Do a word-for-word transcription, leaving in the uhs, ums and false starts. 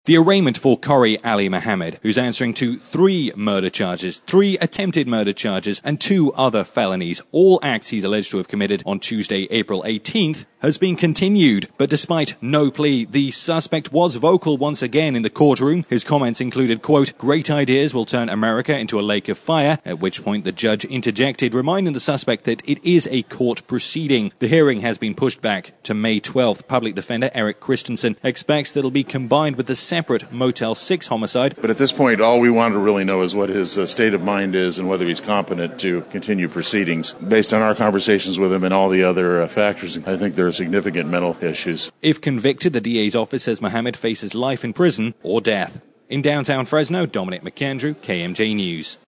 The arraignment for Corey Ali Mohammed, who's answering to three murder charges, three attempted murder charges, and two other felonies, all acts he's alleged to have committed on Tuesday, April eighteenth, has been continued. But despite no plea, the suspect was vocal once again in the courtroom. His comments included, quote, "Great ideas will turn America into a lake of fire," at which point the judge interjected, reminding the suspect that it is a court proceeding. The hearing has been pushed back to May twelfth. Public defender Eric Christensen expects that it'll be combined with the separate Motel six homicide. But at this point, all we want to really know is what his uh, state of mind is and whether he's competent to continue proceedings. Based on our conversations with him and all the other uh, factors, I think there are significant mental issues. If convicted, the D A's office says Mohammed faces life in prison or death. In downtown Fresno, Dominic McAndrew, K M J News.